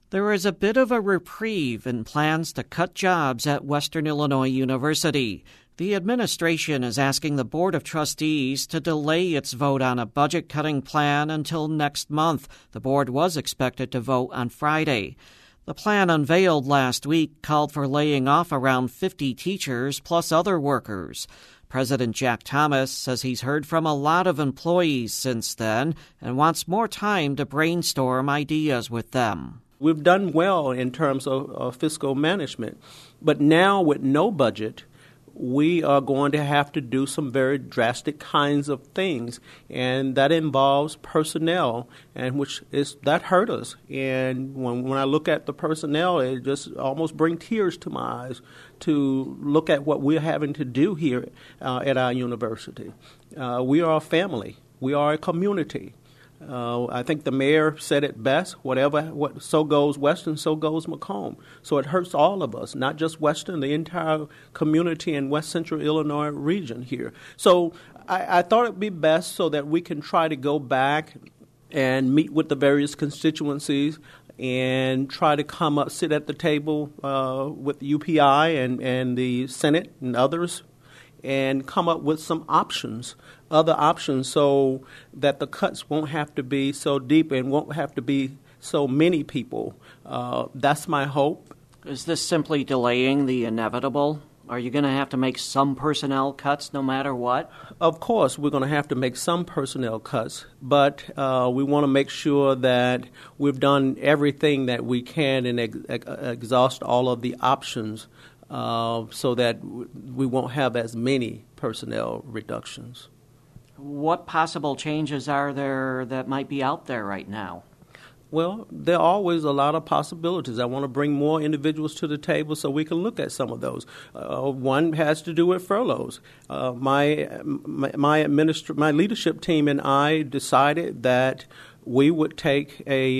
There is a bit of a reprieve in plans to cut jobs at Western Illinois University. The administration is asking the Board of Trustees to delay its vote on a budget-cutting plan until next month. The board was expected to vote on Friday. The plan unveiled last week called for laying off around 50 teachers plus other workers. President Jack Thomas says he's heard from a lot of employees since then and wants more time to brainstorm ideas with them. We've done well in terms of fiscal management, but now with no budget, we are going to have to do some very drastic kinds of things, and that involves personnel, and that hurt us. And when I look at the personnel, it just almost brings tears to my eyes to look at what we're having to do here at our university. We are a family. We are a community. I think the mayor said it best, so goes Western, so goes Macomb. So it hurts all of us, not just Western, the entire community in West Central Illinois region here. So I thought it would be best so that we can try to go back and meet with the various constituencies and try to sit at the table with the UPI and the Senate and others and come up with some other options, so that the cuts won't have to be so deep and won't have to be so many people. That's my hope. Is this simply delaying the inevitable? Are you going to have to make some personnel cuts no matter what? Of course, we're going to have to make some personnel cuts, but we want to make sure that we've done everything that we can and exhaust all of the options so that we won't have as many personnel reductions. What possible changes are there that might be out there right now? Well, there are always a lot of possibilities. I want to bring more individuals to the table so we can look at some of those. One has to do with furloughs. My leadership team and I decided that we would take a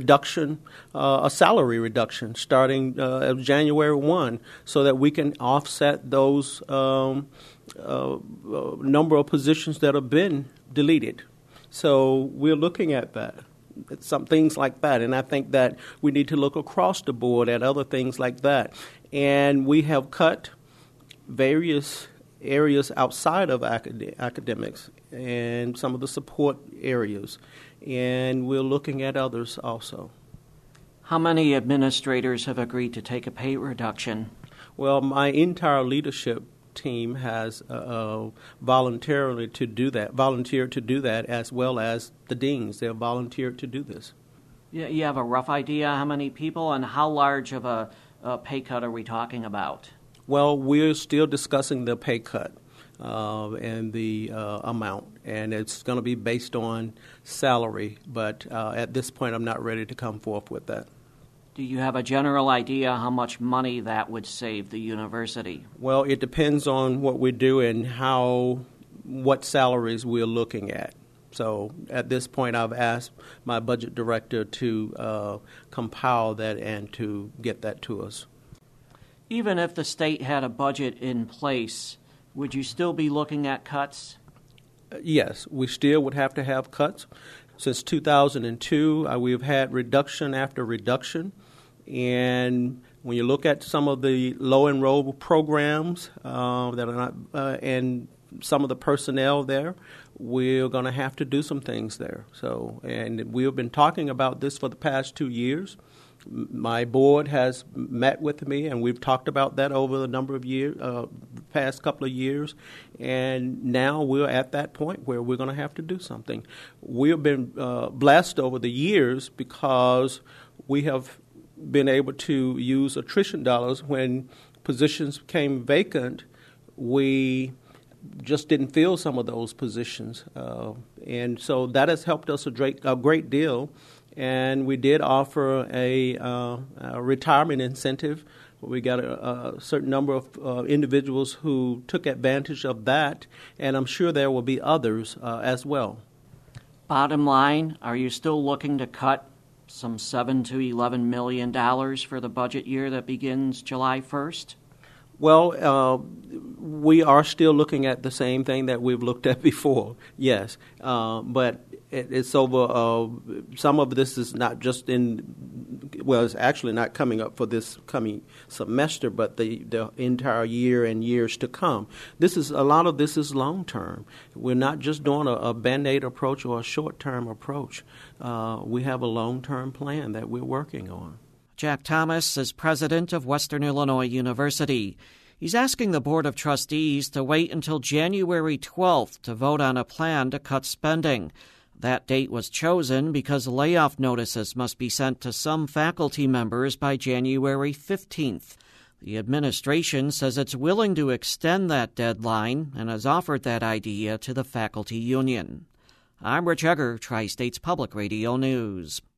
salary reduction starting January 1, so that we can offset those number of positions that have been deleted. So we're looking at that, some things like that, and I think that we need to look across the board at other things like that. And we have cut various areas outside of academics and some of the support areas, and we're looking at others also. How many administrators have agreed to take a pay reduction? Well, my entire leadership team has volunteered to do that, as well as the deans. They have volunteered to do this. You have a rough idea how many people and how large of a pay cut are we talking about? Well, we're still discussing the pay cut and the amount, and it's going to be based on salary, but at this point I'm not ready to come forth with that. Do you have a general idea how much money that would save the university? Well, it depends on what we do and what salaries we're looking at. So at this point, I've asked my budget director to compile that and to get that to us. Even if the state had a budget in place, would you still be looking at cuts? Yes, we still would have to have cuts. Since 2002, we've had reduction after reduction. And when you look at some of the low-enrolled programs that are not, and some of the personnel there, we're going to have to do some things there. So, and we have been talking about this for the past 2 years. My board has met with me, and we've talked about that over the number of years, past couple of years. And now we're at that point where we're going to have to do something. We have been blessed over the years because we have been able to use attrition dollars when positions became vacant. We just didn't fill some of those positions, and so that has helped us a great deal. And we did offer a retirement incentive. We got a certain number of individuals who took advantage of that, and I'm sure there will be others as well. Bottom line, are you still looking to cut some $7 to $11 million for the budget year that begins July 1st? Well, we are still looking at the same thing that we've looked at before, yes. But It's over. Some of this is not just it's actually not coming up for this coming semester, but the entire year and years to come. A lot of this is long term. We're not just doing a Band-Aid approach or a short term approach. We have a long term plan that we're working on. Jack Thomas is president of Western Illinois University. He's asking the Board of Trustees to wait until January 12th to vote on a plan to cut spending. That date was chosen because layoff notices must be sent to some faculty members by January 15th. The administration says it's willing to extend that deadline and has offered that idea to the faculty union. I'm Rich Egger, Tri-States Public Radio News.